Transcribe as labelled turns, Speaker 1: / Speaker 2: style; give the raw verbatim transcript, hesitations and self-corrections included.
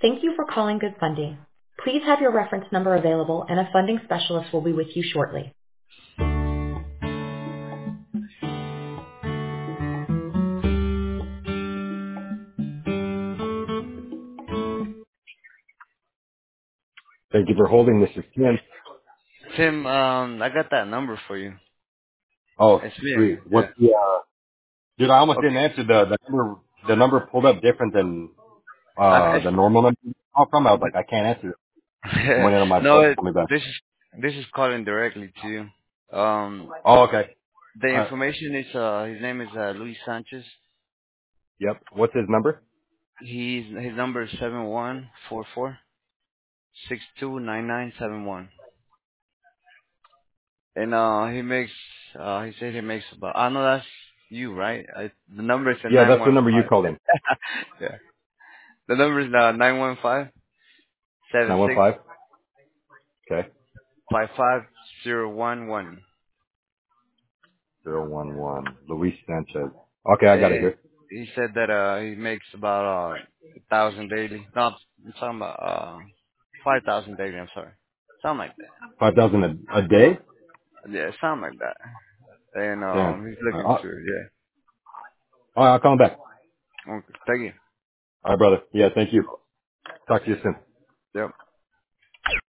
Speaker 1: Thank you for calling Good Funding. Please have your reference number available and a funding specialist will be with you shortly. Thank you for holding. This is Tim.
Speaker 2: Tim, um, I got that number for you.
Speaker 1: Oh,
Speaker 2: It's me.
Speaker 1: sweet.
Speaker 2: Yeah.
Speaker 1: What's the, uh, dude, I almost didn't
Speaker 2: Okay.
Speaker 1: answer the, the number, the number pulled up different than,
Speaker 2: Uh,
Speaker 1: uh, the normal number you call from. I was like, I can't answer it. It
Speaker 2: it's,
Speaker 1: went in on my
Speaker 2: no,
Speaker 1: phone.
Speaker 2: it,
Speaker 1: Call me back.
Speaker 2: this is this is calling directly to you. Um,
Speaker 1: Oh, okay.
Speaker 2: the
Speaker 1: Uh,
Speaker 2: information is uh, his name is uh, Luis Sanchez.
Speaker 1: yep. What's his number?
Speaker 2: He's his number is seven one four four six two nine nine seven one. And uh, he makes uh, he said he makes about. I know that's you, right? I, the number is
Speaker 1: Yeah,
Speaker 2: nine
Speaker 1: that's the
Speaker 2: one
Speaker 1: number you
Speaker 2: five.
Speaker 1: called in.
Speaker 2: Yeah. The number is uh, nine one five seven six
Speaker 1: nine one five. Okay.
Speaker 2: five five zero one one.
Speaker 1: zero one one. Luis Sanchez. Okay, I got it
Speaker 2: And
Speaker 1: here.
Speaker 2: he said that uh he makes about uh a thousand daily. No, I'm talking about uh five thousand daily. I'm sorry, something like that.
Speaker 1: five thousand a, a day?
Speaker 2: Yeah, something like that. And
Speaker 1: Damn.
Speaker 2: um, he's
Speaker 1: All right,
Speaker 2: looking
Speaker 1: I'll,
Speaker 2: for yeah.
Speaker 1: all right, I'll call him back.
Speaker 2: Okay, thank you.
Speaker 1: All right, brother. Yeah, thank you. Talk to you soon.
Speaker 2: Yep.